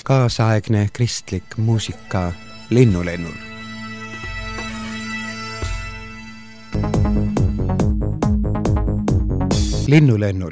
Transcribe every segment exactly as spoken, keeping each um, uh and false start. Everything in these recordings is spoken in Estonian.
kaasaegne kristlik muusika Linnulennul. Linnulennul.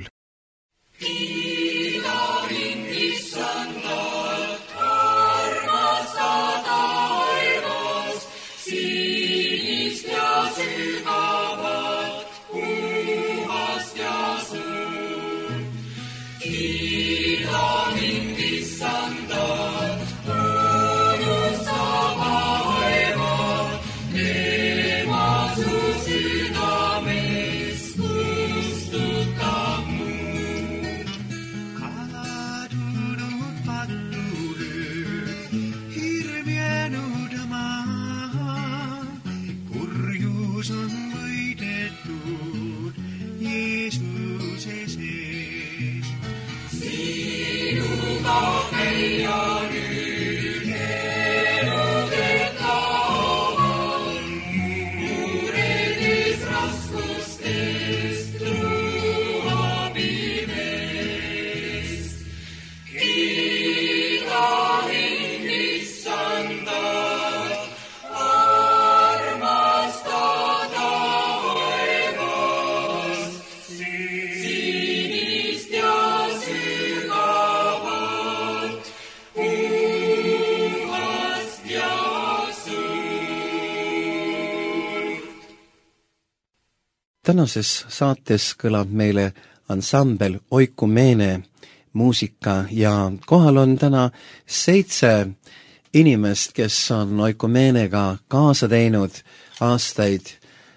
Tänases saates kõlab meile ansambel Oikumeene muusika ja kohal on täna seitse inimest, kes on Oikumeenega kaasa teinud aastaid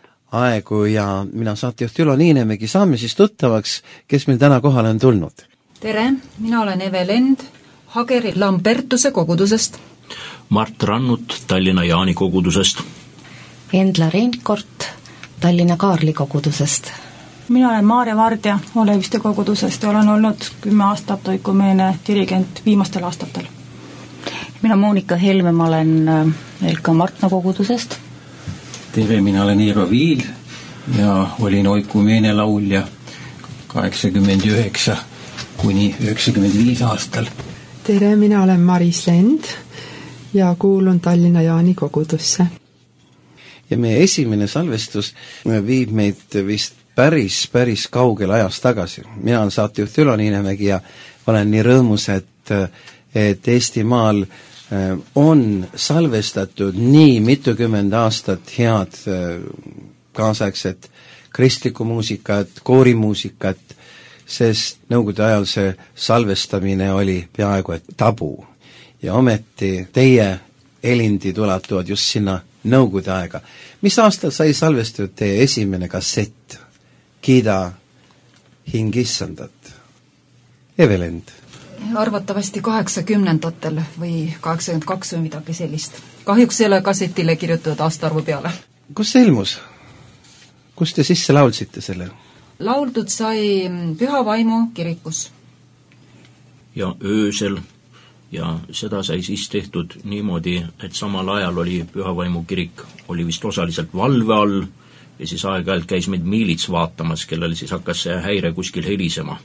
aegu ja mina saatejuht Ülo Niinemägi. Saame siis tuttavaks, kes meil täna kohale on tulnud. Tere, mina olen Eve Lend Hageri Lambertuse kogudusest. Mart Rannut Tallinna Jaani kogudusest. Endla Reinkort Tallinna Kaarli kogudusest. Mina olen Maarja Vardja Oleviste kogudusest ja olen olnud kümme aastat Oikumeene dirigent viimastel aastatel. Mina Monika Helme, ma olen Elka Martna kogudusest. Tere, mina olen Eero Viil ja olin Oikumeene laulja kaheksakümmend üheksa kuni üheksakümmend viis aastal. Tere, mina olen Maris Lend ja kuulun Tallinna Jaani kogudusse. Ja meie esimene salvestus viib meid vist päris, päris kaugel ajas tagasi. Mina olen saatejuht Ülo Niinemägi ja olen nii rõõmus, et, et Eestimaal on salvestatud nii mitukümmend aastat head kaasaegset kristlikku muusikat, koorimuusikat, sest nõukogude ajal see salvestamine oli peaaegu et tabu. Ja ometi teie elindid ulatuvad just sinna nõukogude aega. Mis aastal sai salvestatud teie esimene kassett? Kiida hing issandat. Eve Lend. Arvatavasti kaheksakümnendatel või kaheksakümmend kaks või midagi sellist. Kahjuks ei ole kassetile kirjutatud aastaarvu peale. Kus see ilmus? Kus te sisse laulsite selle? Lauldud sai Püha Vaimu kirikus. Ja öösel. Ja seda sai siis tehtud niimoodi, et samal ajal oli Püha Vaimu kirik, oli vist osaliselt valve all ja siis aeg-ajalt käis meid miilits vaatamas, kellel siis hakkas see häire kuskil helisema.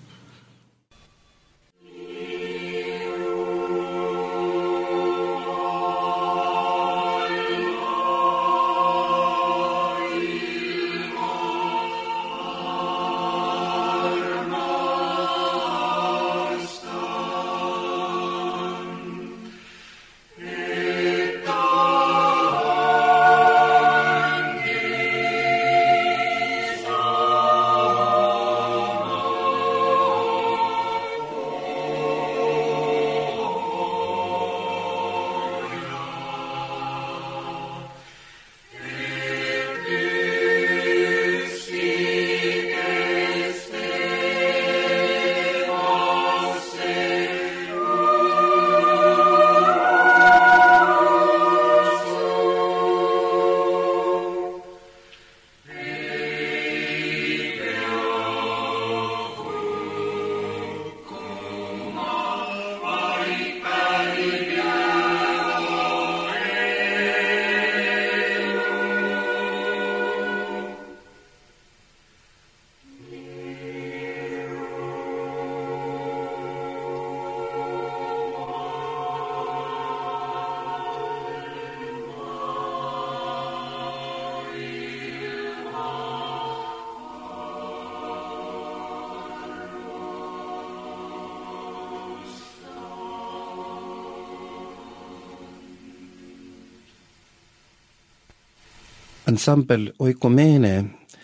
ansambel Oikomeene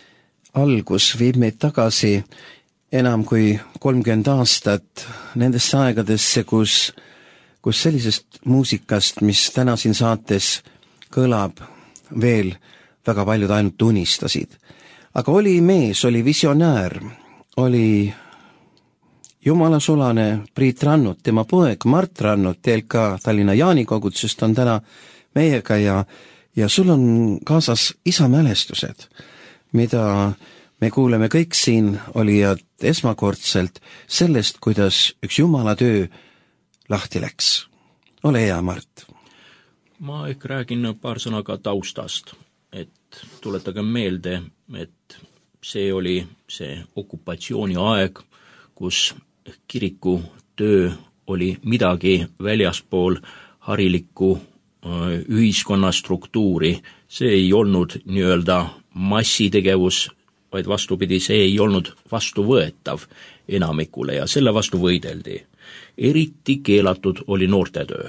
algus viib meid tagasi enam kui kolmkümmend aastat nendesse aegadesse, kus, kus sellisest muusikast, mis täna siin saates kõlab, veel väga paljud ainult unistasid. Aga oli mees, oli visionäär, oli jumalasulane Priit Rannut, tema poeg Mart Rannut, T L K Tallinna Jaani kogudusest on täna meiega ja, ja sul on kaasas isa mälestused, mida me kuuleme kõik siin olijad esmakordselt sellest, kuidas üks jumala töö lahti läks. Ole hea, Mart. Ma ehk räägin paar sõna ka taustast, et tuletage meelde, et see oli see okupatsiooni aeg, kus kiriku töö oli midagi väljaspool harilikku ühiskonna struktuuri. See ei olnud nii-öelda massitegevus, vaid vastupidi, see ei olnud vastuvõetav enamikule ja selle vastu võideldi. Eriti keelatud oli noortetöö.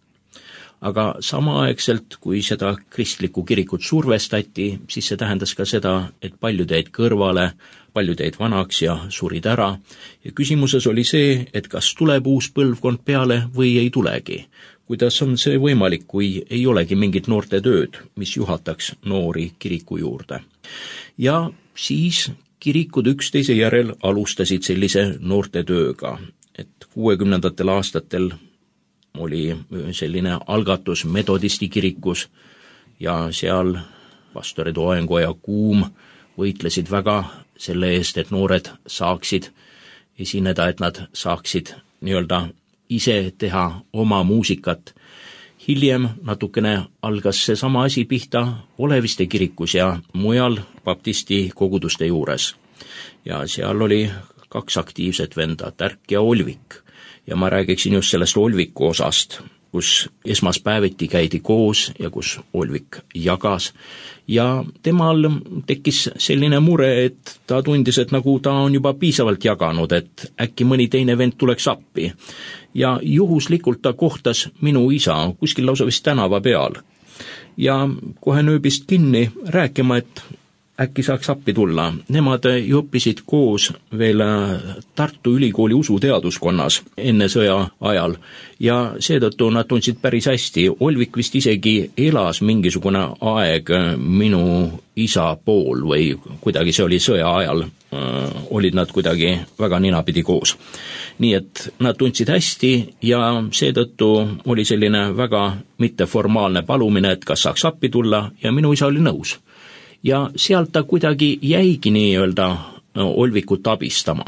Aga samaaegselt, kui seda kristlikku kirikut survestati, siis see tähendas ka seda, et paljud jäid kõrvale, paljud jäid vanaks ja surid ära. Ja küsimuses oli see, et kas tuleb uus põlvkond peale või ei tulegi. Kuidas on see võimalik, kui ei olegi mingit noortetööd, mis juhataks noori kiriku juurde. Ja siis kirikud üksteise järel alustasid sellise noortetööga, et kuuekümnendatel aastatel oli selline algatus metodisti kirikus ja seal pastorid Oengo ja Kuum võitlesid väga selle eest, et noored saaksid esineda, et nad saaksid nii-öelda ise teha oma muusikat. Hiljem natukene algas see sama asi pihta Oleviste kirikus ja mujal baptisti koguduste juures. Ja seal oli kaks aktiivset venda, Tärk ja Olvik. Ja ma räägiksin just sellest Olviku osast, kus esmaspäeviti käidi koos ja kus Olvik jagas. Ja temal tekkis selline mure, et ta tundis, et nagu ta on juba piisavalt jaganud, et äkki mõni teine vend tuleks appi. Ja juhuslikult ta kohtas minu isa kuskil lausa vist tänava peal. Ja kohe nööbist kinni rääkima, et äkki saaks appi tulla. Nemad ju õppisid koos veel Tartu Ülikooli usuteaduskonnas enne sõja ajal ja seetõttu nad tundsid päris hästi. Olvik vist isegi elas mingisugune aeg minu isa pool või kuidagi see oli sõja ajal, olid nad kuidagi väga ninapidi koos. Nii et nad tundsid hästi ja seetõttu oli selline väga mitteformaalne palumine, et kas saaks appi tulla ja minu isa oli nõus. Ja sealt ta kuidagi jäigi nii-öelda Olvikut abistama.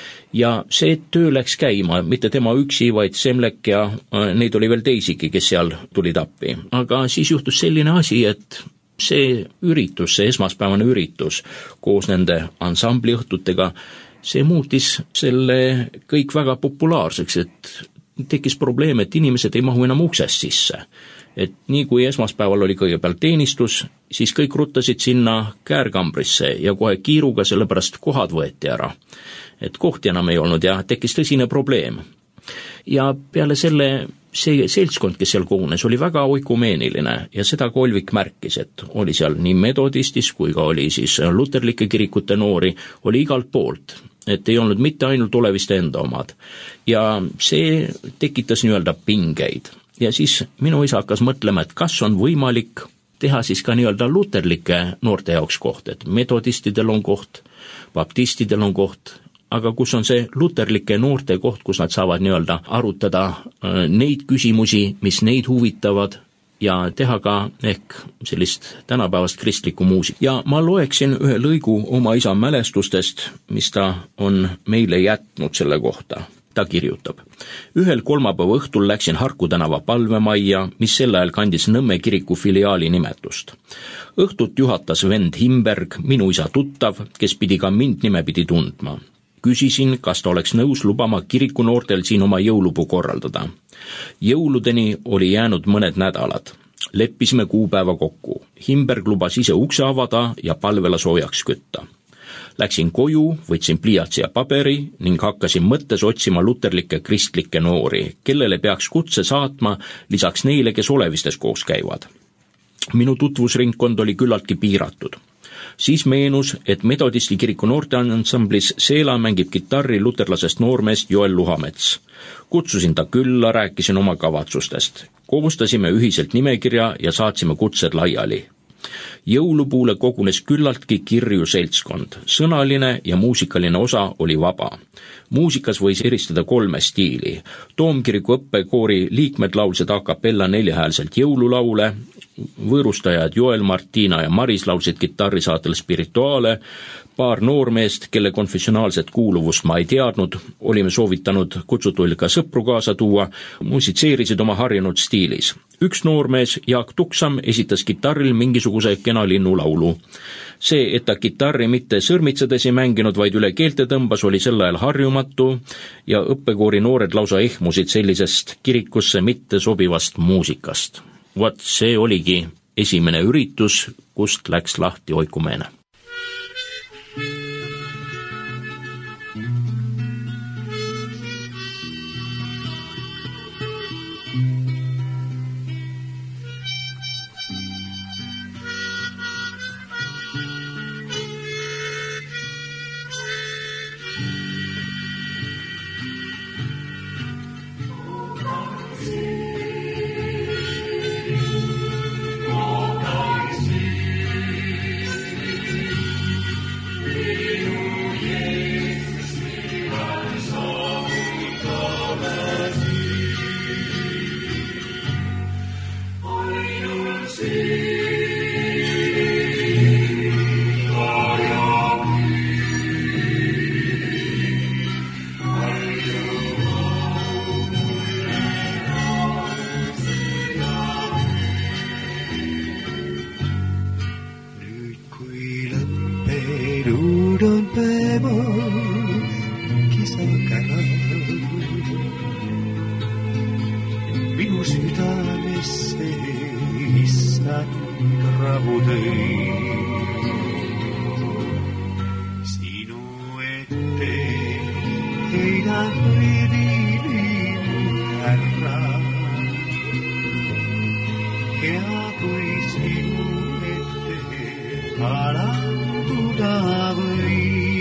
Ja see töö läks käima, mitte tema üksi, vaid Semlek ja neid oli veel teisigi, kes seal tulid appi. Aga siis juhtus selline asi, et see üritus, see esmaspäevane üritus koos nende ansambli õhtutega, see muutis selle kõik väga populaarseks, et tekkis probleem, et inimesed ei mahu enam uksest sisse. Et nii kui esmaspäeval oli kõigepealt teenistus, siis kõik ruttasid sinna käärkambrisse ja kohe kiiruga sellepärast kohad võeti ära. Et kohti enam ei olnud ja tekkis tõsine probleem. Ja peale selle see seltskond, kes seal kogunes, oli väga oikumeeniline ja seda ka Olvik märkis, et oli seal nii metodistis kui ka oli siis luterlike kirikute noori, oli igalt poolt, et ei olnud mitte ainult Oleviste enda omad. Ja see tekitas nii-öelda pingeid. Ja siis minu isa hakkas mõtlema, et kas on võimalik teha siis ka nii-öelda luterlike noorte jaoks koht, et metodistidel on koht, baptistidel on koht, aga kus on see luterlike noorte koht, kus nad saavad nii-öelda arutada neid küsimusi, mis neid huvitavad ja teha ka ehk sellist tänapäevast kristlikku muusik. Ja ma loeksin ühe lõigu oma isa mälestustest, mis ta on meile jätnud selle kohta. Ta kirjutab. Ühel kolmapäeva õhtul läksin Harku tänava palvemajja, mis sel ajal kandis Nõmme kiriku filiaali nimetust. Õhtut juhatas vend Himberg, minu isa tuttav, kes pidi ka mind nimepidi tundma. Küsisin, kas ta oleks nõus lubama kiriku noortel siin oma jõulupuu korraldada. Jõuludeni oli jäänud mõned nädalad. Leppisime kuupäeva kokku. Himberg lubas ise ukse avada ja palvela soojaks kütta. Läksin koju, võtsin pliiatsi ja paberi ning hakkasin mõttes otsima luterlikke kristlikke noori, kellele peaks kutse saatma lisaks neile, kes Olevistes koos käivad. Minu tutvusringkond oli küllaltki piiratud. Siis meenus, et Metodisti kiriku noorteansamblis Seela mängib kitarri luterlasest noormeest Joel Luhamets. Kutsusin ta külla, rääkisin oma kavatsustest. Koostasime ühiselt nimekirja ja saatsime kutsed laiali. Jõulupuule kogunes küllaltki kirju seltskond. Sõnaline ja muusikaline osa oli vaba. Muusikas võis eristada kolme stiili. Toomkiriku õppekoori liikmed laulsid a cappella neljahäälselt jõululaule, võõrustajad Joel, Martina ja Maris laulsid kitarrisaatel Spirituaale, paar noormeest, kelle konfessionaalset kuuluvust ma ei teadnud, olime soovitanud kutsutuil ka sõpru kaasa tuua, musitseerisid oma harjunud stiilis. Üks noormees, Jaak Tuksam, esitas kitarril mingisuguse kena linnulaulu. See, et ta kitarri mitte sõrmitsedes ei mänginud, vaid üle keelte tõmbas, oli sel ajal harjumatu ja õppekoori noored lausa ehmusid sellisest kirikusse mitte sobivast muusikast. Vot see oligi esimene üritus, kust läks lahti oikumeene. Minu südamesse issand rahu tõi. Sinu ette heidan võidilim härra. Hea kui sinu ette alanduda või.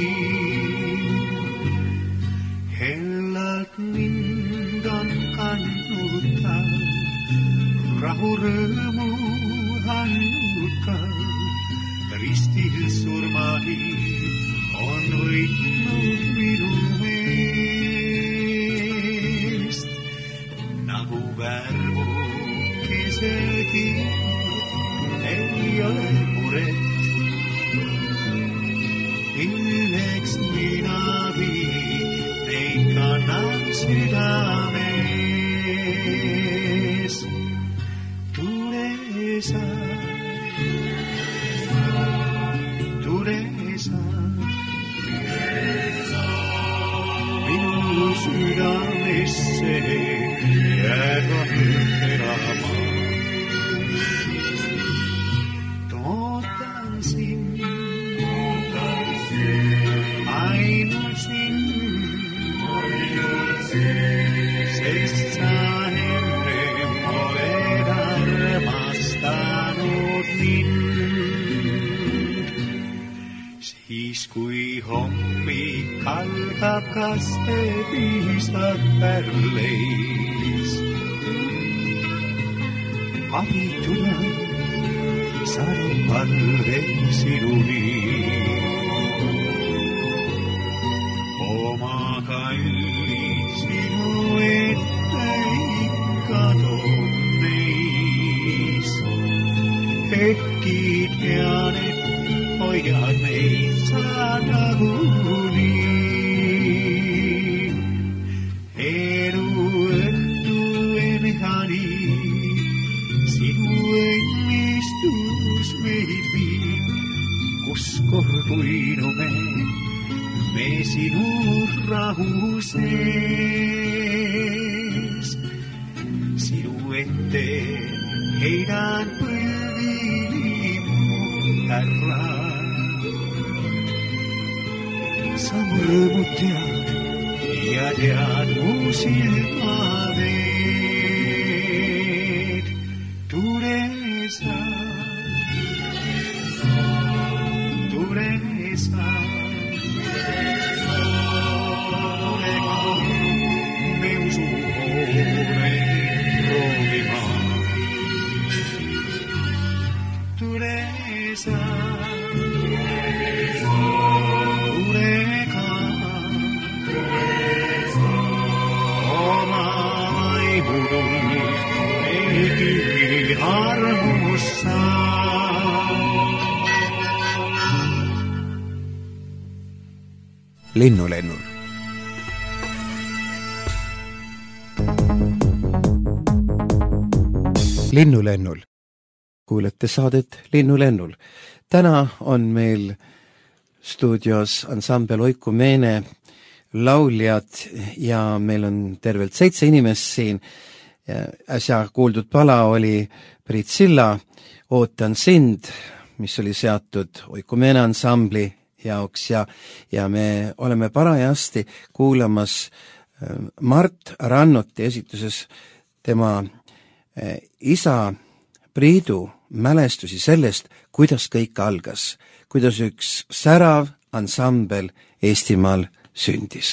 Hellalt mind on kandnud ta, rahu rõõmu andnud ka. Ristil surmagi on võitnud minu eest. Nagu värvu keselgi ei ole muret. Milleks mina viin ei kannan südames. Tule sa, tule sa, minu südamesse jääga elama. Tootan sind, ainult sind, sest sa enne oled armastanud mind. Siis kui hommik algab, kas te piisad pärleis. Abituna saan palve sinuni. Oma kallid sinu ette ikka toon meis. Äkki tean, et hoiad meid sa nagunii. Elu õhtu enhani, sinu õnnistus meid viib, kus kord uinume me sinu rahu sees. Sinu ette heidan põlvilimu härra. Sa mõõmud tead ja tead mu silmaveed. Tule sa kõigi armus saab. Linnulennul. Linnulennul. Kuulete saadet Linnulennul. Täna on meil stuudios ansambel Oikomeene lauljad ja meil on tervelt seitse inimest siin. Äsja kuuldud pala oli Priit Silla Ootan sind, mis oli seatud Oikomeene ansambli jaoks ja, ja me oleme parajasti kuulamas Mart Rannuti esituses tema isa Priidu mälestusi sellest, kuidas kõik algas, kuidas üks särav ansambel Eestimaal sündis.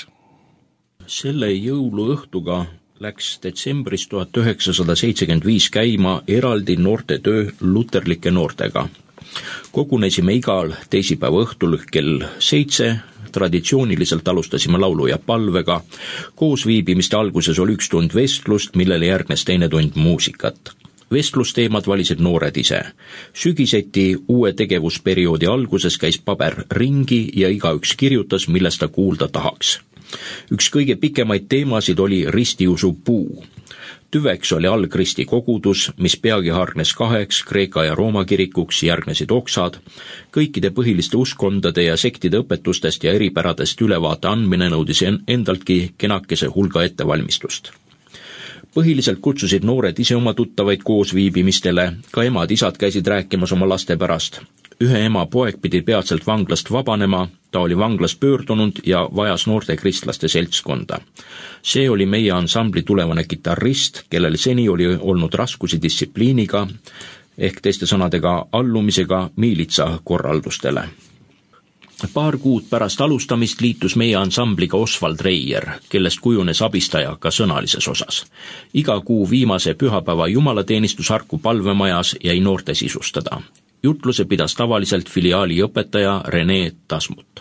Selle jõuluõhtuga läks detsembris tuhat üheksasada seitsekümmend viis käima eraldi noortetöö luterlike noortega. Kogunesime igal teisipäeva õhtul kell seitse, traditsiooniliselt alustasime laulu ja palvega. Koos viibimiste alguses oli üks tund vestlust, millele järgnes teine tund muusikat. Vestlusteemad valisid noored ise. Sügiseti uue tegevusperioodi alguses käis paber ringi ja igaüks kirjutas, millest ta kuulda tahaks. Üks kõige pikemaid teemasid oli ristiusu puu. Tüveks oli algristi kogudus, mis peagi hargnes kaheks, Kreeka ja Rooma kirikuks, järgnesid oksad. Kõikide põhiliste uskondade ja sektide õpetustest ja eripäradest ülevaate andmine nõudis endaltki kenakese hulga ettevalmistust. Põhiliselt kutsusid noored ise oma tuttavaid koosviibimistele, ka emad-isad käisid rääkimas oma laste pärast. Ühe ema poeg pidi peatselt vanglast vabanema, ta oli vanglas pöördunud ja vajas noorte kristlaste seltskonda. See oli meie ansambli tulevane kitarrist, kellel seni oli olnud raskusi distsipliiniga, ehk teiste sõnadega allumisega miilitsa korraldustele. Paar kuud pärast alustamist liitus meie ansambliga Osvald Reier, kellest kujunes abistaja ka sõnalises osas. Iga kuu viimase pühapäeva jumalateenistusharku palvemajas jäi noorte sisustada. Jutluse pidas tavaliselt filiaali õpetaja Rene Tasmut.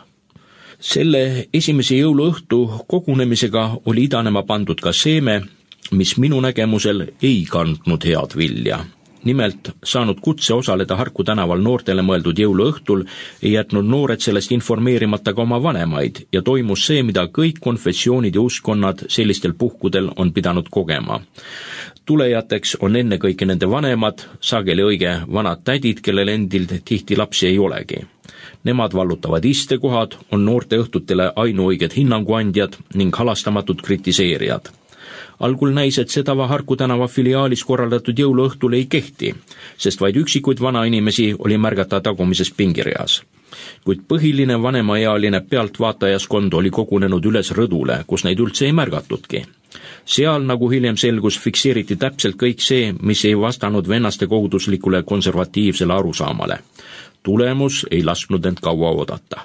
Selle esimese jõuluõhtu kogunemisega oli idanema pandud ka seeme, mis minu nägemusel ei kandnud head vilja. Nimelt, saanud kutse osaleda Harku tänaval noortele mõeldud jõuluõhtul, ei jätnud noored sellest informeerimata ka oma vanemaid ja toimus see, mida kõik konfessioonid ja uskonnad sellistel puhkudel on pidanud kogema. Tulejateks on enne kõike nende vanemad, sageli õige vanad tädid, kellel endil tihti lapsi ei olegi. Nemad vallutavad istekohad, on noorte õhtutele ainuõiged hinnanguandjad ning halastamatud kritiseerijad. Algul näis, et see tava Harku tänava filiaalis korraldatud jõuluõhtul ei kehti, sest vaid üksikuid vanainimesi oli märgata tagumises pingireas. Kuid põhiline vanemaealine pealtvaatajaskond oli kogunenud üles rõdule, kus neid üldse ei märgatudki. Seal, nagu hiljem selgus, fikseeriti täpselt kõik see, mis ei vastanud vennaste koguduslikule konservatiivsele arusaamale. Tulemus ei lasknud end kaua oodata.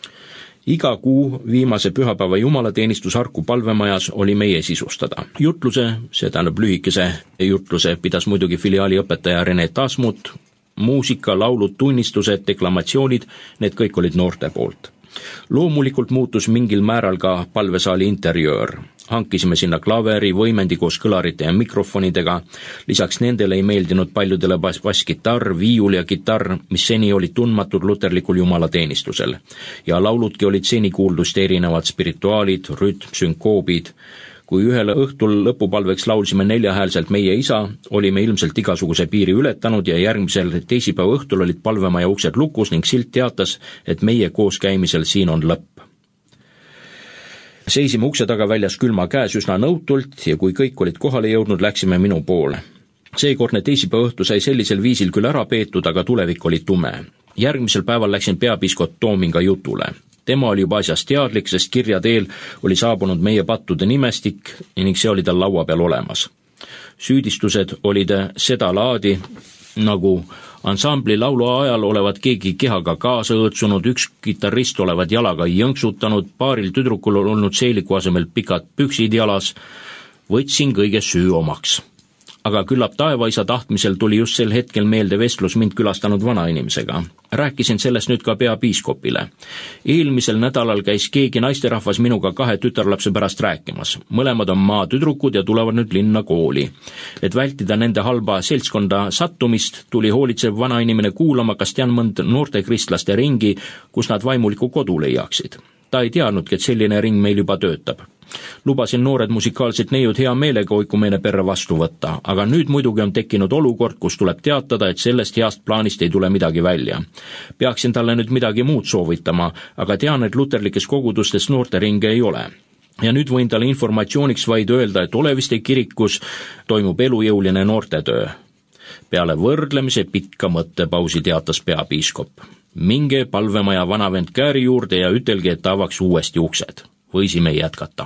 Iga kuu viimase pühapäeva jumalateenistusharku palvemajas oli meie sisustada. Jutluse, see tähendab lühikese jutluse, pidas muidugi filiaali õpetaja Rene Tasmut, muusika, laulud, tunnistused, deklamatsioonid, need kõik olid noorte poolt. Loomulikult muutus mingil määral ka palvesaali interjöör. Hankisime sinna klaveri, võimendi koos kõlarite ja mikrofonidega. Lisaks nendele ei meeldinud paljudele basskitarr, viiul ja kitarr, mis seni olid tundmatud luterlikul jumalateenistusel. Ja lauludki olid seni kuuldust erinevad spirituaalid, rütm, sünkoobid. Kui ühele õhtul lõpupalveks laulsime neljahäälselt Meie isa, olime ilmselt igasuguse piiri ületanud ja järgmisel teisipäeva õhtul olid palvemaja uksed lukus ning silt teatas, et meie koos käimisel siin on lõpp. Seisime ukse taga väljas külma käes üsna nõutult ja kui kõik olid kohale jõudnud, läksime minu poole. Seekordne teisipäeva õhtu sai sellisel viisil küll ära peetud, aga tulevik oli tume. Järgmisel päeval läksin peapiiskop Toominga jutule. Tema oli juba asjast teadlik, sest kirja teel oli saabunud meie pattude nimestik ning see oli tal laua peal olemas. Süüdistused olid seda laadi, nagu ansambli laulu ajal olevat keegi kehaga kaasa õõtsunud, üks kitarrist olevat jalaga jõnksutanud, paaril tüdrukul olnud seeliku asemel pikad püksid jalas. Võtsin kõige süü omaks. aga küllap taevaisa tahtmisel tuli just sel hetkel meelde vestlus mind külastanud vanainimesega. Rääkisin sellest nüüd ka peapiiskopile. Eelmisel nädalal käis keegi naisterahvas minuga kahe tütarlapse pärast rääkimas. Mõlemad on maatüdrukud ja tulevad nüüd linna kooli. Et vältida nende halba seltskonda sattumist, tuli hoolitsev vanainimene kuulama, kas tean mõnd noorte kristlaste ringi, kus nad vaimuliku kodu leiaksid. Ta ei teadnudki, et selline ring meil juba töötab. Lubasin noored musikaalsed neiud hea meelega oikumeene perre vastu võtta, aga nüüd muidugi on tekkinud olukord, kus tuleb teatada, et sellest heast plaanist ei tule midagi välja. Peaksin talle nüüd midagi muud soovitama, aga tean, et luterlikes kogudustes noorte ringe ei ole. Ja nüüd võin talle informatsiooniks vaid öelda, et Oleviste kirikus toimub elujõuline noortetöö. Peale võrdlemise pikka mõttepausi teatas peapiiskop. Minge palvemaja vanavend Kääri juurde ja ütelge, et ta avaks uuesti uksed. Võisime jätkata.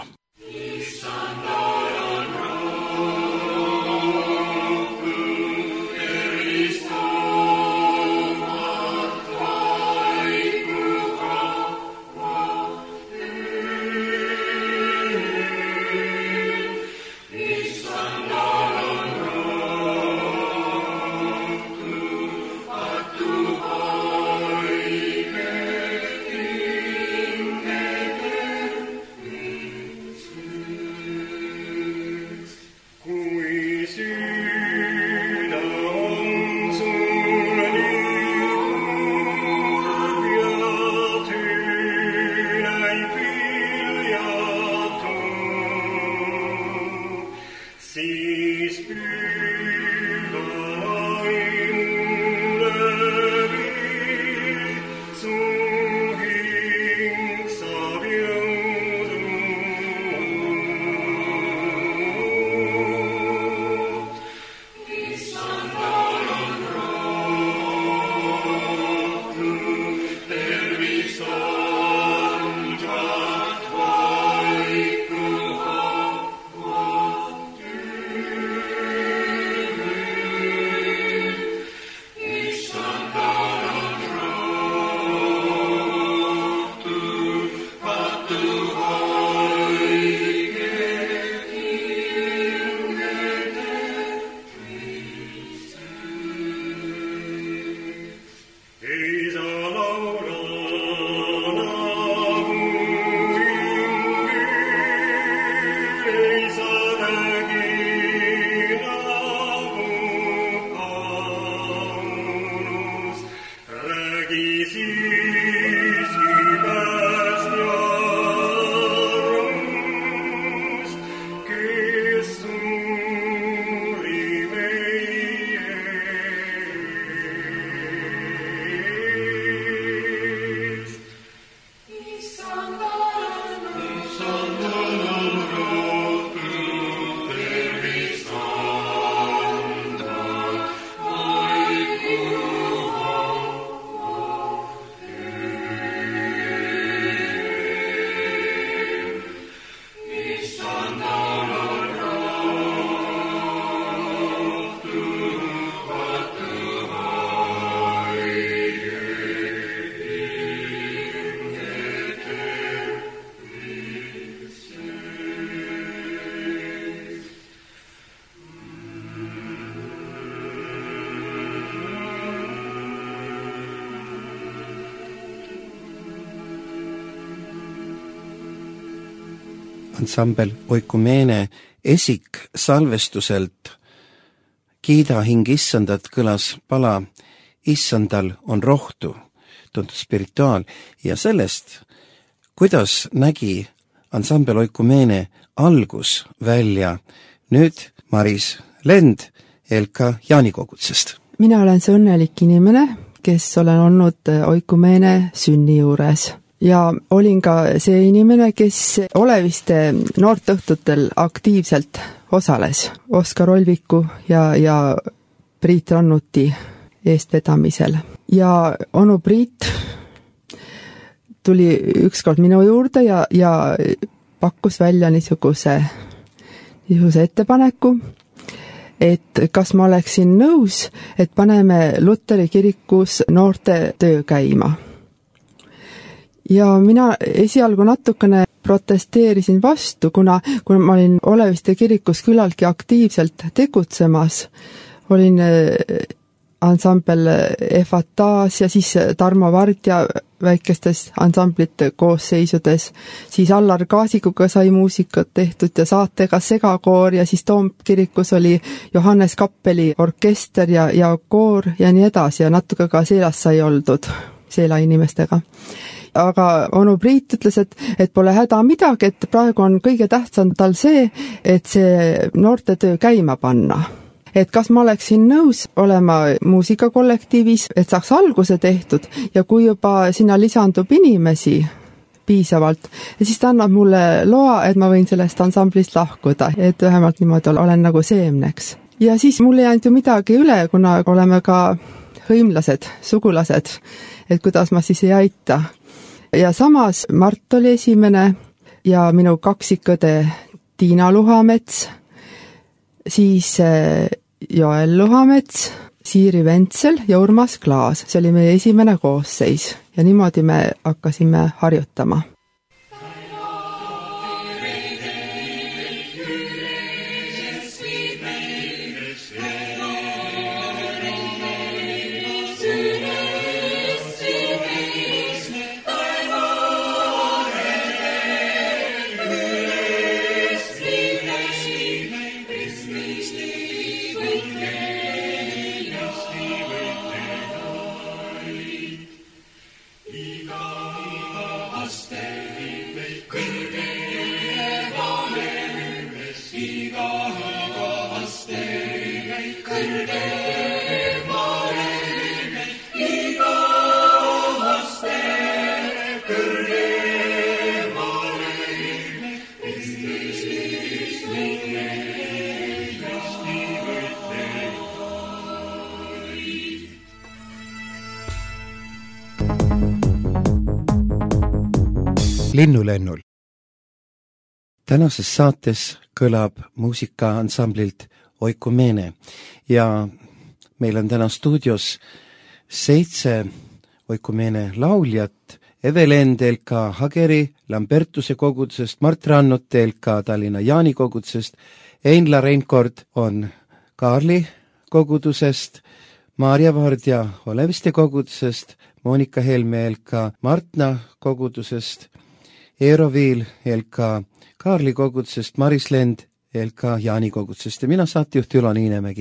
Ansambel Oikumeene esik salvestuselt Kiida hing issandat kõlas pala Issandal on rohtu, tuntud spirituaal, ja sellest, kuidas nägi ansambel Oikumeene algus välja. Nüüd Maris Lend Elka Jaanikogutsest. Mina olen see õnnelik inimene, kes olen olnud Oikumeene sünni juures. Ja olin ka see inimene, kes Oleviste noortõhtutel aktiivselt osales Oskar Olviku ja, ja Priit Rannuti eestvedamisel. Ja onu Priit tuli ükskord minu juurde ja, ja pakkus välja niisuguse, niisuguse ettepaneku, et kas ma oleksin nõus, et paneme Luteri kirikus noorte töö käima. Ja mina esialgu natukene protesteerisin vastu, kuna, kuna ma olin Oleviste kirikus küllaltki aktiivselt tegutsemas, olin ansambel Efataas ja siis Tarmo Vardja väikestes ansamblite koosseisudes, siis Allar Kaasikuga sai muusikat tehtud ja saatega Segakoor ja siis Toomkirikus oli Johannes Kappeli orkester ja, ja koor ja nii edasi ja natuke ka Seelas sai oldud Seela inimestega. Aga onu Priit ütles, et, et pole häda midagi, et praegu on kõige tähtsam tal see, et see noortetöö käima panna. Et kas ma oleksin nõus olema muusikakollektiivis, et saaks alguse tehtud ja kui juba sinna lisandub inimesi piisavalt, siis ta annab mulle loa, et ma võin sellest ansamblist lahkuda, et vähemalt niimoodi olen nagu seemneks. Ja siis mul ei jäänud ju midagi üle, kuna oleme ka hõimlased, sugulased, et kuidas ma siis ei aita. Ja samas Mart oli esimene ja minu kaksikõde Tiina Luhamets, siis Joel Luhamets, Siiri Ventsel ja Urmas Klaas. See oli meie esimene koosseis ja niimoodi me hakkasime harjutama. Linnulennul. Tänases saates kõlab muusikaaansamblilt Oikumene ja meil on täna stuudios seitse Oikumene lauljat, Evelyn Telka Hageri Lambertuse kogudusest, Mart Rannut Telka Tallinna Jaani kogudusest, Einla Reinkord on Kaarli kogudusest, Maarja Vardja Oleviste kogudusest, Monika Helme Elka Martna kogudusest, Eero Viil Elka Kaarli kogudusest, Maris Lend Elka Jaani kogudusest ja mina saatejuht Ülo Niinemägi.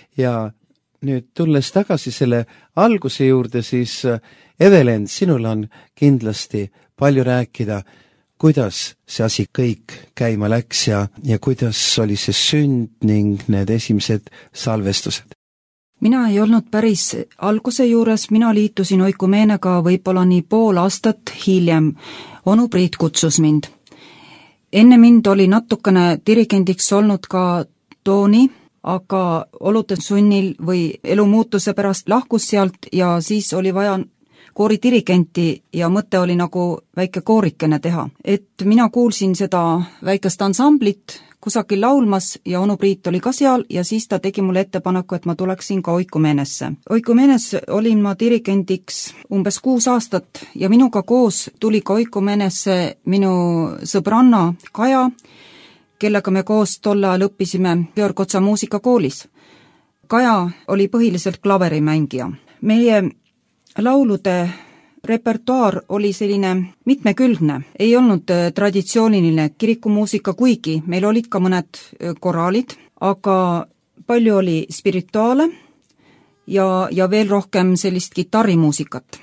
Ja nüüd tulles tagasi selle alguse juurde, siis Evelyn, sinul on kindlasti palju rääkida, kuidas see asi kõik käima läks ja, ja kuidas oli see sünd ning need esimesed salvestused. Mina ei olnud päris alguse juures, mina liitusin Oikumeenega võib-olla nii pool aastat hiljem. Onu Priit kutsus mind. Enne mind oli natukene dirigendiks olnud ka Tooni, aga olude sunnil või elumuutuse pärast lahkus sealt ja siis oli vaja kooridirigenti ja mõte oli nagu väike koorikene teha. Et mina kuulsin seda väikest ansamblit kusagil laulmas ja Onu Priit oli ka seal ja siis ta tegi mulle ettepaneku, et ma tuleksin ka Oikumeenesse. Oikumeenes olin ma dirigendiks umbes kuus aastat ja minuga koos tuli ka Oikumeenesse minu sõbranna Kaja, kellega me koos tolle ajal õppisime Georg Otsa muusikakoolis. Kaja oli põhiliselt klaverimängija. Meie laulude repertuaar oli selline mitmekülgne, ei olnud traditsiooniline kirikumuusika, kuigi meil olid ka mõned koraalid, aga palju oli spirituaale ja, ja veel rohkem sellist kitarrimuusikat.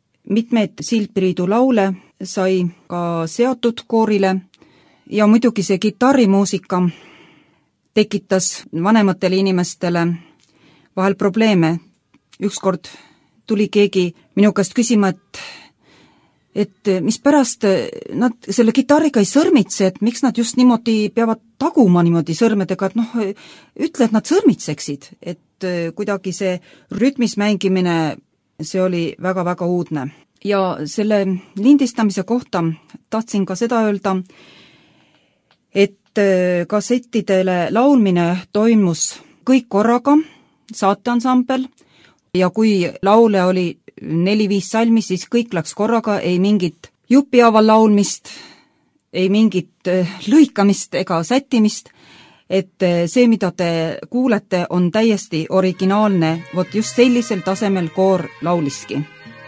Mitmed Sildpiriidu laule sai ka seotud koorile ja muidugi see kitarrimuusika tekitas vanematele inimestele vahel probleeme. Ükskord tuli keegi minu käest küsima, et, et mis pärast nad selle kitarriga ei sõrmitse, et miks nad just niimoodi peavad taguma niimoodi sõrmedega, et noh, ütle, et nad sõrmitseksid, et kuidagi see rütmis mängimine, see oli väga-väga uudne. Ja selle lindistamise kohta tahtsin ka seda öelda, et kassettidele laulmine toimus kõik korraga, saateansambel, ja kui laule oli neli-viis salmi, siis kõik läks korraga, ei mingit jupi aval laulmist ei mingit lõikamist ega sättimist, et see, mida te kuulete, on täiesti originaalne, vot just sellisel tasemel koor lauliski.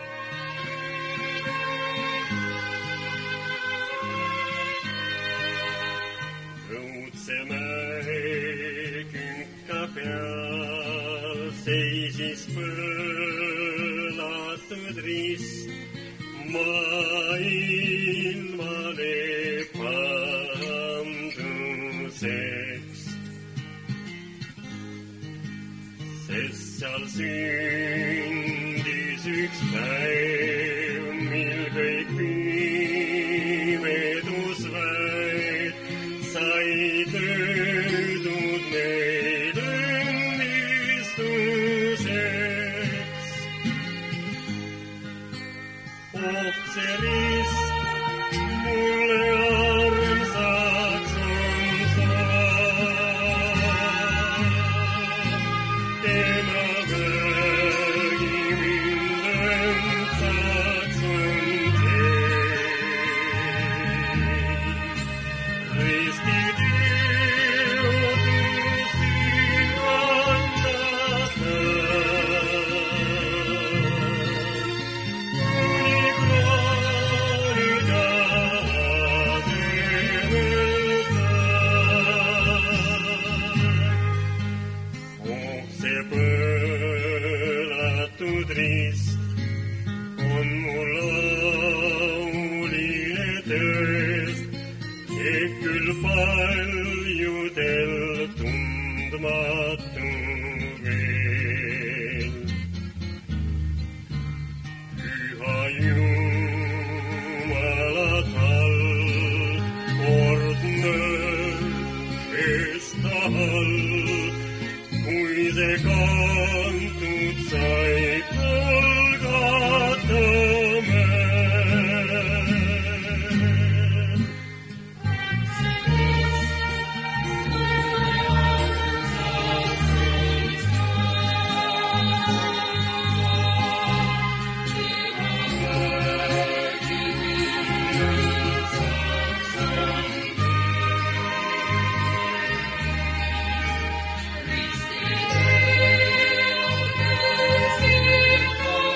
Seisis põlatud rist, maailmale panduseks. Sest seal sündis üks päev, mil kõik pimedusväed sai töödud neid õnnistuseks. Oh, see rist mulle armsaks on saanud, tema vägi mind õndsaks on teid. Risti teotusin andata, põlatud rist on mul auline tõest, et küll paljudel tundmatu veel. Püha Jumala tal, kordne kestal, kui see kantud sai Golgata mäel. Christi Deo, Deus Victor,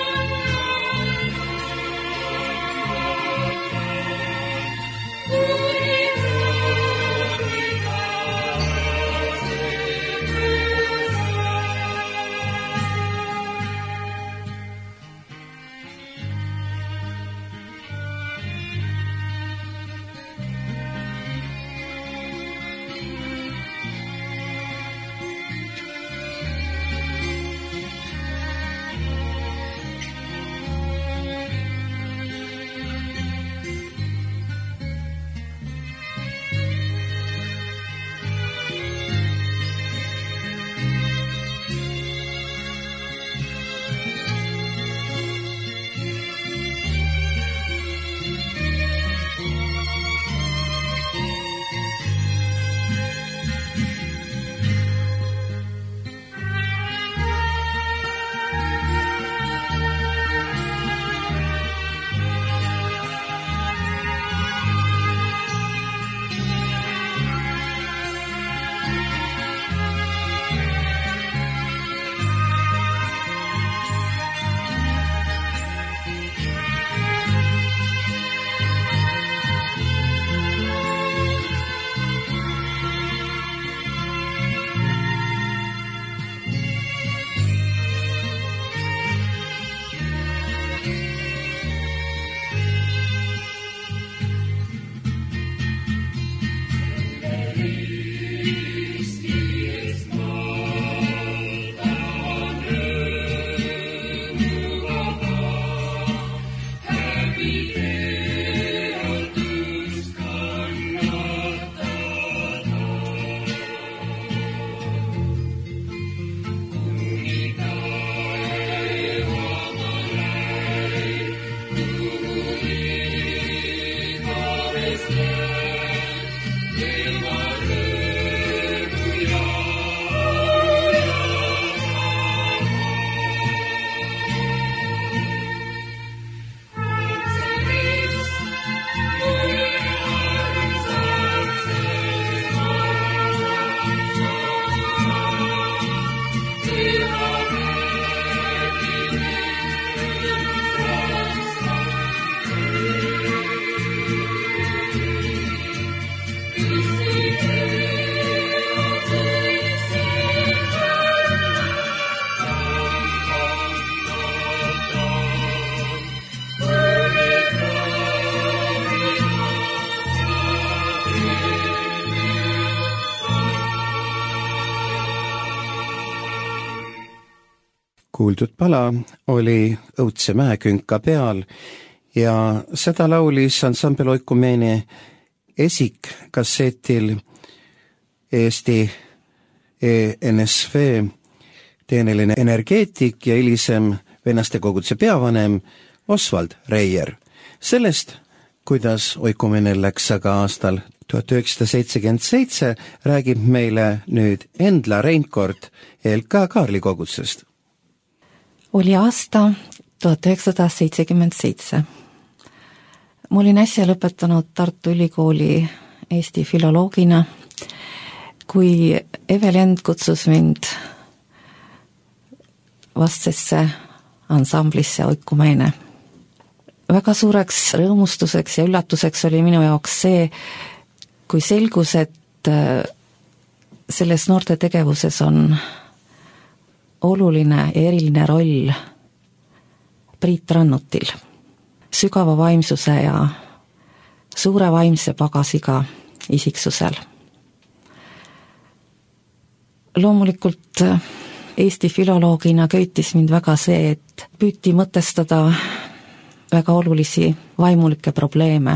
kuuldud pala oli Õudse mäekünka peal ja seda laulis ansambel Oikomeene esik kassetil Eesti E N S V teeneline energeetik ja hilisem vennaste koguduse peavanem Oswald Reier. Sellest, kuidas Oikomenel läks aga aastal tuhat üheksasada seitsekümmend seitse, räägib meile nüüd Endla Reinkord L K Kaarli kogudusest. Oli aasta tuhat üheksasada seitsekümmend seitse. Ma olin äsja lõpetanud Tartu Ülikooli Eesti filoloogina, kui Evel End kutsus mind vastsesse ansamblisse Oikomeene. Väga suureks rõõmustuseks ja üllatuseks oli minu jaoks see, kui selgus, et selles noorte tegevuses on oluline ja eriline roll Priit Rannutil, sügava vaimsuse ja suure vaimse pagasiga isiksusel. Loomulikult Eesti filoloogina köitis mind väga see, et püüti mõtestada väga olulisi vaimulikke probleeme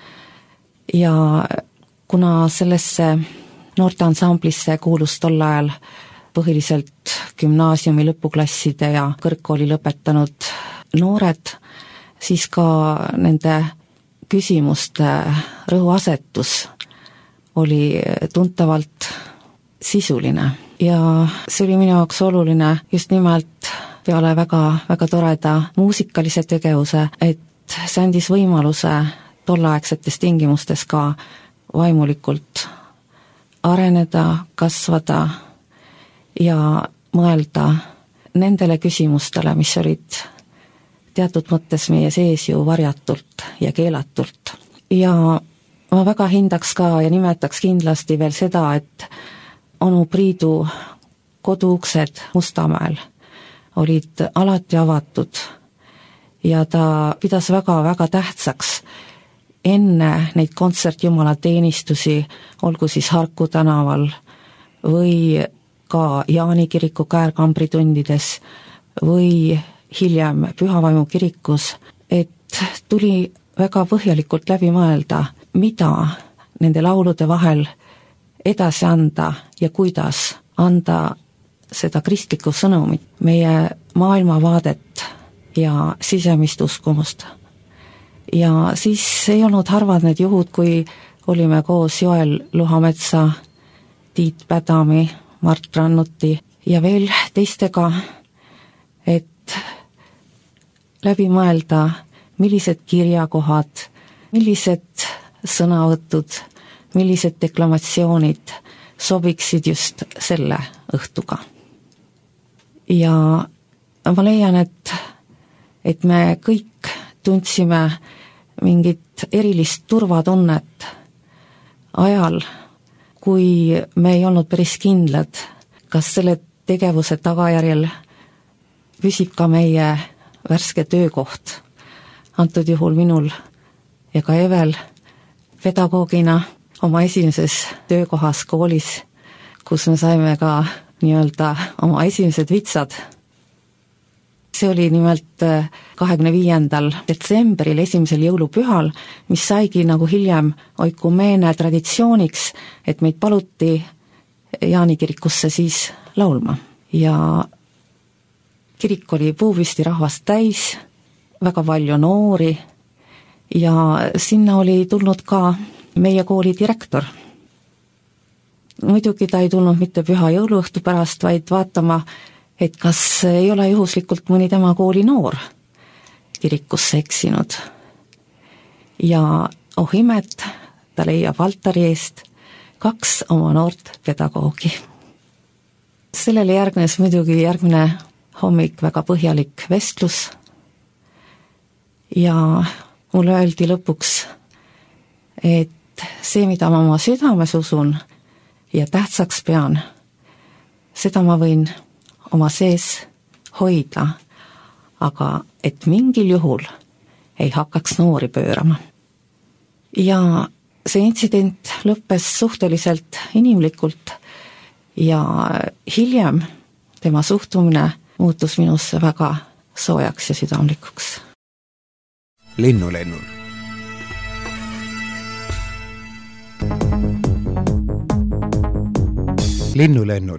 ja kuna sellesse noorte ansamblisse kuulus tol ajal põhiliselt gümnaasiumi lõpuklasside ja kõrgkooli lõpetanud noored, siis ka nende küsimuste rõhuasetus oli tuntavalt sisuline ja see oli minu jaoks oluline just nimelt peale väga, väga toreda muusikalise tegevuse, et see andis võimaluse tolleaegsetes tingimustes ka vaimulikult areneda, kasvada ja mõelda nendele küsimustele, mis olid teatud mõttes meie sees ju varjatult ja keelatult. Ja ma väga hindaks ka ja nimetaks kindlasti veel seda, et onu Priidu koduuksed Mustamäel olid alati avatud ja ta pidas väga-väga tähtsaks enne neid kontsertjumalateenistusi, olgu siis Harku tänaval või ka Jaani kiriku käärkambritundides või hiljem Pühavaimu kirikus, et tuli väga põhjalikult läbi mõelda, mida nende laulude vahel edasi anda ja kuidas anda seda kristlikku sõnumit, meie maailmavaadet ja sisemist uskumust. Ja siis ei olnud harvad need juhud, kui olime koos Joel Luhametsa, Tiit Pädami, Mart Rannuti ja veel teistega, et läbi mõelda, millised kirjakohad, millised sõnavõtud, millised deklamatsioonid sobiksid just selle õhtuga. Ja ma leian, et, et me kõik tundsime mingit erilist turvatunnet ajal, kui me ei olnud päris kindlad, kas selle tegevuse tagajärjel püsib ka meie värske töökoht. Antud juhul minul ja ka Evel pedagoogina oma esimeses töökohas koolis, kus me saime ka nii-öelda oma esimesed vitsad. See oli nimelt kahekümne viiendal detsembril, esimesel jõulupühal, mis saigi nagu hiljem Oikomeene traditsiooniks, et meid paluti Jaani kirikusse siis laulma. Ja kirik oli puupüsti rahvast täis, väga palju noori ja sinna oli tulnud ka meie kooli direktor. Muidugi ta ei tulnud mitte püha jõuluõhtu pärast, vaid vaatama, et kas ei ole juhuslikult mõni tema kooli noor kirikusse eksinud. Ja oh imet, ta leiab altari eest kaks oma noort pedagoogi. Sellele järgnes muidugi järgmine hommik väga põhjalik vestlus ja mulle öeldi lõpuks, et see, mida ma oma südames usun ja tähtsaks pean, seda ma võin oma sees hoida, aga et mingil juhul ei hakkaks noori pöörama. Ja see intsident lõppes suhteliselt inimlikult ja hiljem tema suhtumine muutus minusse väga soojaks ja südamlikuks. Linnulennul. Linnulennul.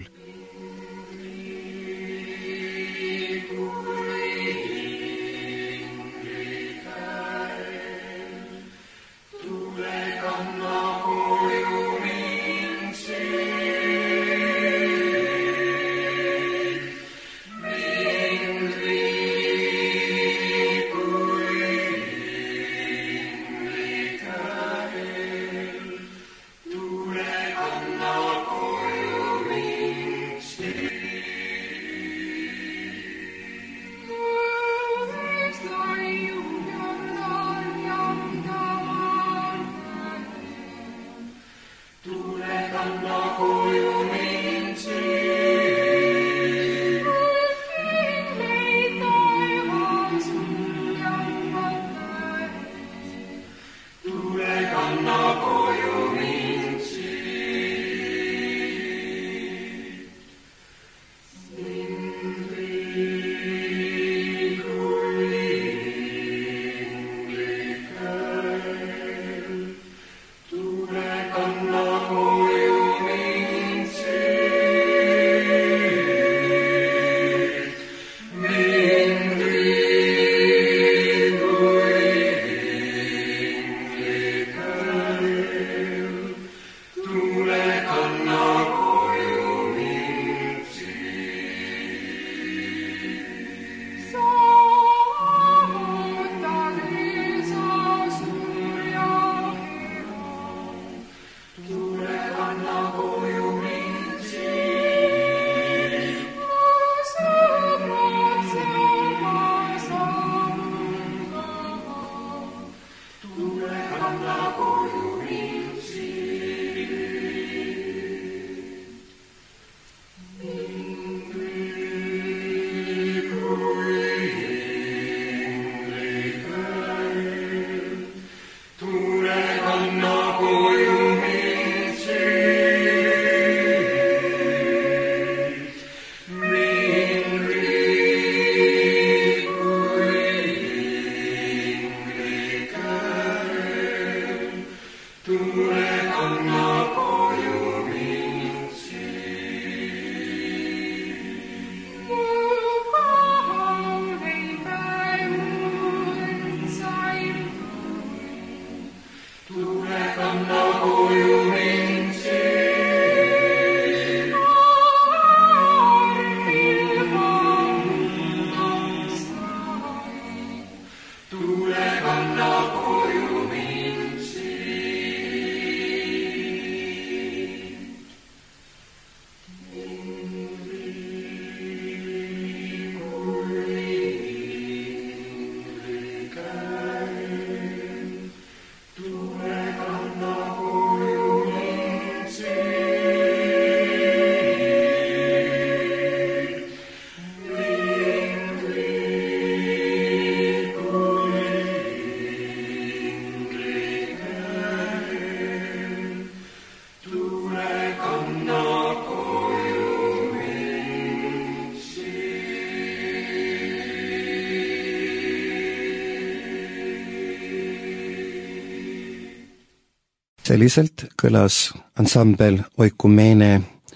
Selliselt kõlas ansambel Oikumene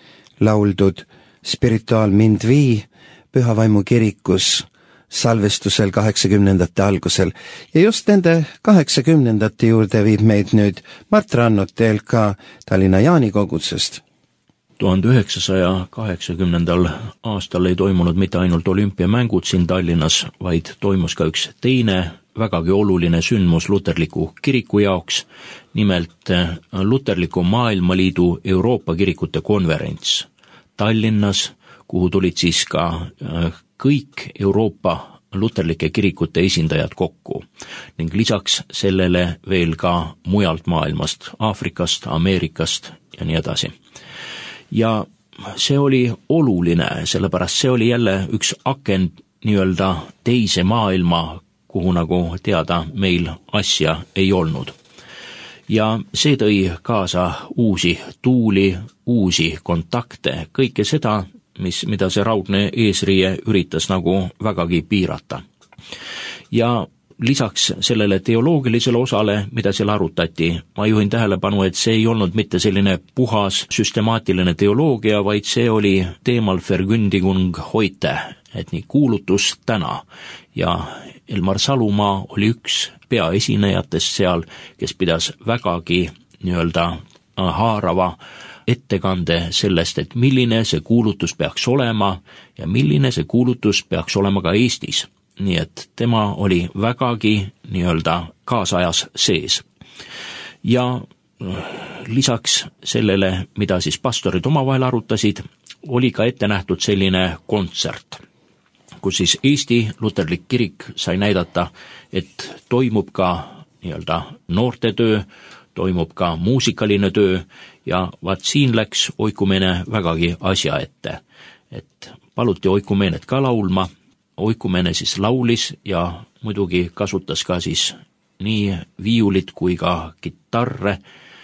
lauldud Spiritual mind vii Pühavaimu kirikus salvestusel kaheksakümnendate algusel ja just nende kaheksakümnendate juurde viib meid nüüd Mart Rannut T L K Tallinna Jaani kogudusest. tuhande üheksasaja kaheksakümnendal aastal ei toimunud mitte ainult olümpiamängud siin Tallinnas, vaid toimus ka üks teine vägagi oluline sündmus luterliku kiriku jaoks, nimelt Luterliku Maailmaliidu Euroopa kirikute konverents Tallinnas, kuhu tulid siis ka kõik Euroopa luterlike kirikute esindajad kokku ning lisaks sellele veel ka mujalt maailmast, Aafrikast, Ameerikast ja nii edasi. Ja see oli oluline, sellepärast see oli jälle üks aken nii-öelda teise maailma, kuhu nagu teada meil asja ei olnud. Ja see tõi kaasa uusi tuuli, uusi kontakte, kõike seda mis, mida see raudne eesriie üritas nagu vägagi piirata. Ja lisaks sellele teoloogilisele osale, mida seal arutati, ma juhin tähelepanu, et see ei olnud mitte selline puhas süstemaatiline teoloogia, vaid see oli teemal Verkündigung heute, et nii kuulutus täna. Ja Elmar Salumaa oli üks peaesinejatest seal, kes pidas vägagi nii-öelda haarava ettekande sellest, et milline see kuulutus peaks olema ja milline see kuulutus peaks olema ka Eestis. Nii et tema oli vägagi nii-öelda kaasajas sees. Ja lisaks sellele, mida siis pastorid omavahel arutasid, oli ka ette nähtud selline kontsert, kus siis Eesti luterlik kirik sai näidata, et toimub ka nii-öelda noortetöö, toimub ka muusikaline töö ja vaat siin läks oikumene vägagi asja ette, et paluti oikumeenet ka laulma. Oikumene siis laulis ja muidugi kasutas ka siis nii viiulit kui ka kitarre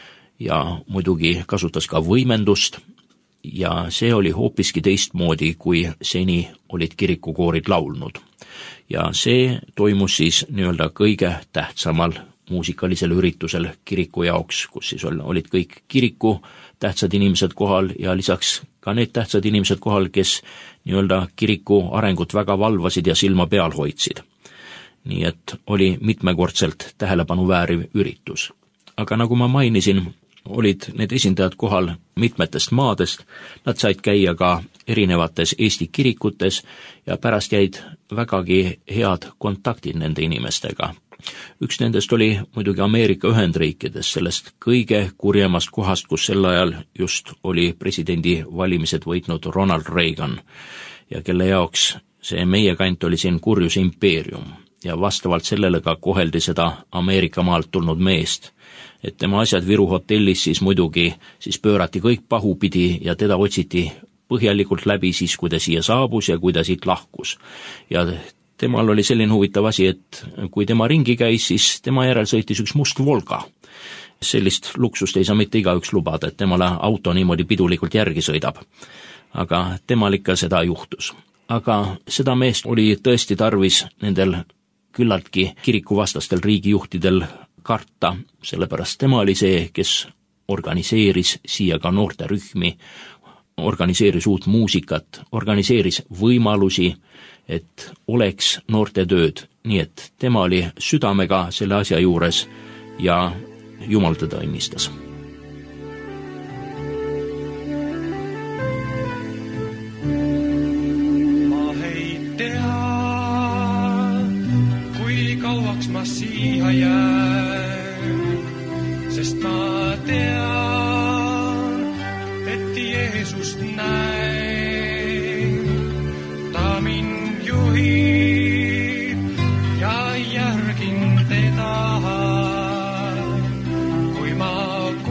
ja muidugi kasutas ka võimendust ja see oli hoopiski teistmoodi, kui seni olid kirikukoorid laulnud. Ja see toimus siis nii-öelda kõige tähtsamal muusikalisel üritusel kiriku jaoks, kus siis olid kõik kiriku tähtsad inimesed kohal ja lisaks ka need tähtsad inimesed kohal, kes nii-öelda kiriku arengut väga valvasid ja silma peal hoidsid. Nii et oli mitmekordselt tähelepanu vääriv üritus. Aga nagu ma mainisin, olid need esindajad kohal mitmetest maadest, nad said käia ka erinevates Eesti kirikutes ja pärast jäid vägagi head kontaktid nende inimestega. Üks nendest oli muidugi Ameerika Ühendriikides, sellest kõige kurjemast kohast, kus sel ajal just oli presidendi valimised võitnud Ronald Reagan ja kelle jaoks see meie kant oli siin kurjuse impeerium ja vastavalt sellele ka koheldi seda Ameerika maalt tulnud meest, et tema asjad Viru hotellis siis muidugi siis pöörati kõik pahupidi ja teda otsiti põhjalikult läbi siis, kui ta siia saabus ja kui ta siit lahkus ja temal oli selline huvitav asi, et kui tema ringi käis, siis tema järel sõitis üks must Volga. Sellist luksust ei saa mitte igaüks lubada, et temale auto niimoodi pidulikult järgi sõidab. Aga temal ikka seda juhtus. Aga seda meest oli tõesti tarvis nendel küllaltki kirikuvastastel riigijuhtidel karta, sellepärast tema oli see, kes organiseeris siia ka noorterühmi, organiseeris uut muusikat, organiseeris võimalusi, et oleks noortetööd, nii et tema oli südamega selle asja juures ja Jumal teda õnnistas. Ma ei tea, kui kauaks ma siia jään, sest ma tean, et Jeesust näin, ta mind juhib ja järgin teda, kui ma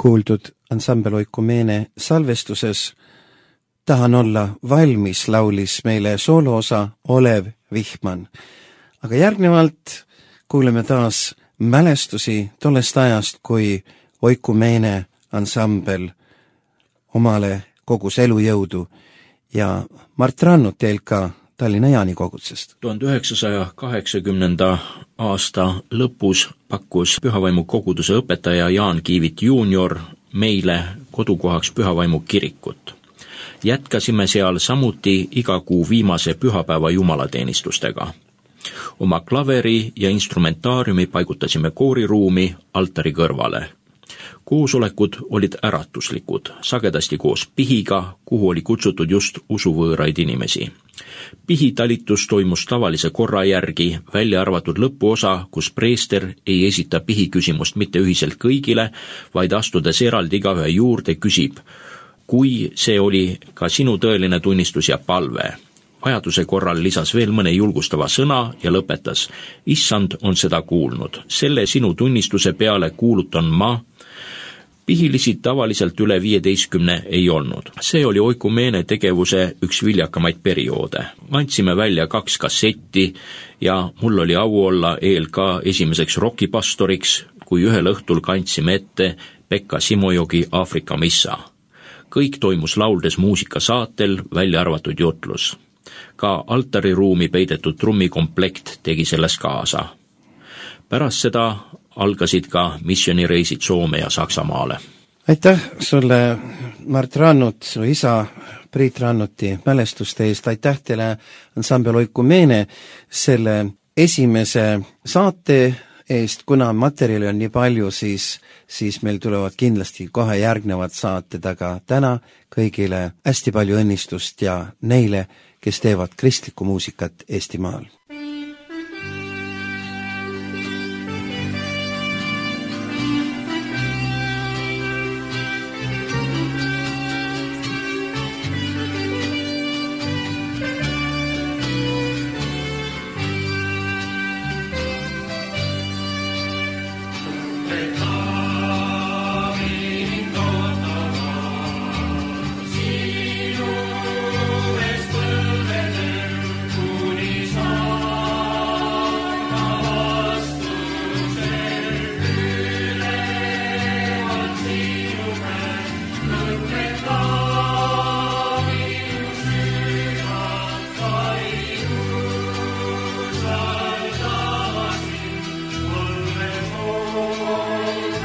kuuldud ansambel Oikomeene salvestuses Tahan olla valmis laulis meile sooloosa Olev Vihman. Aga järgnevalt kuuleme taas mälestusi tollest ajast, kui Oikomeene ansambel omale kogus elujõudu ja Mart Rannut teilt ka Tallinna Jaani kogutsest. tuhande üheksasaja kaheksakümnenda aasta lõpus pakkus Pühavaimu koguduse õpetaja Jaan Kiivit juunior meile kodukohaks Pühavaimu kirikut. Jätkasime seal samuti iga kuu viimase pühapäeva jumalateenistustega. Oma klaveri ja instrumentaariumi paigutasime kooriruumi altari kõrvale. Koosolekud olid äratuslikud, sagedasti koos pihiga, kuhu oli kutsutud just usuvõõraid inimesi. Pihitalitus toimus tavalise korra järgi, välja arvatud lõpuosa, kus preester ei esita pihiküsimust mitte ühiselt kõigile, vaid astudes eraldi igaühe juurde küsib, kui see oli ka sinu tõeline tunnistus ja palve. Vajaduse korral lisas veel mõne julgustava sõna ja lõpetas, issand on seda kuulnud, selle sinu tunnistuse peale kuulutan ma. Pihilisi tavaliselt üle viieteistkümne ei olnud. See oli Oikomeene tegevuse üks viljakamaid perioode. Andsime välja kaks kassetti ja mul oli au olla eel ka esimeseks rokipastoriks, kui ühel õhtul kandsime ette Pekka Simojogi Aafrika missa. Kõik toimus lauldes muusikasaatel, välja arvatud jutlus. Ka altariruumi peidetud trummikomplekt tegi selles kaasa. Pärast seda algasid ka missioonireisid Soome ja Saksamaale. Aitäh sulle, Mart Rannut, su isa Priit Rannuti mälestuste eest. Aitäh teile ansambel Oikomeene selle esimese saate eest. Kuna materjali on nii palju, siis, siis meil tulevad kindlasti kohe järgnevad saated, aga täna kõigile hästi palju õnnistust ja neile, kes teevad kristlikku muusikat Eestimaal. Oh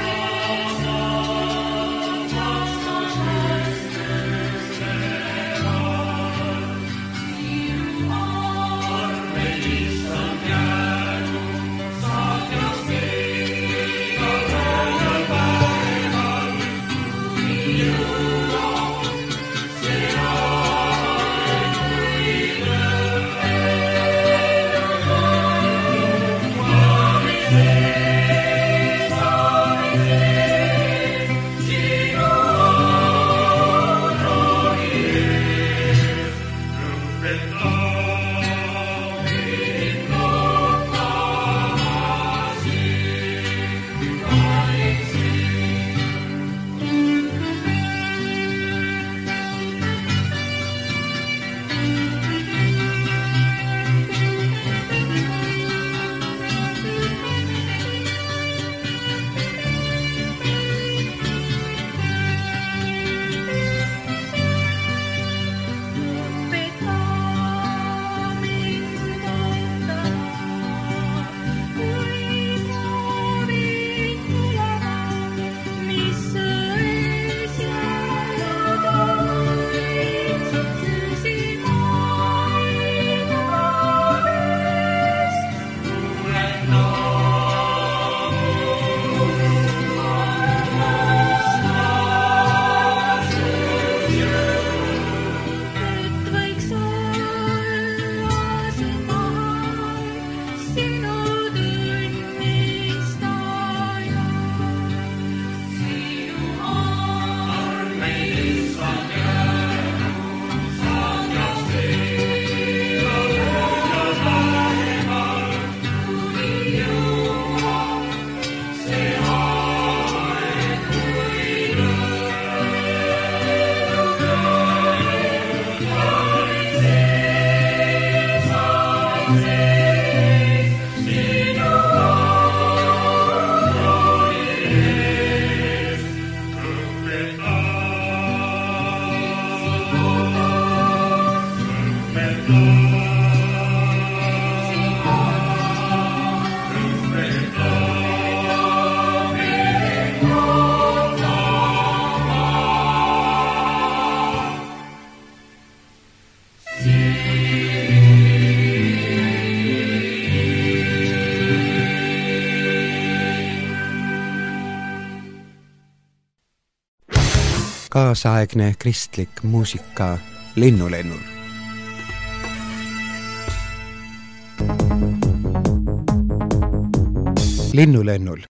kaasaegne kristlik muusika Linnulennul. Linnulennul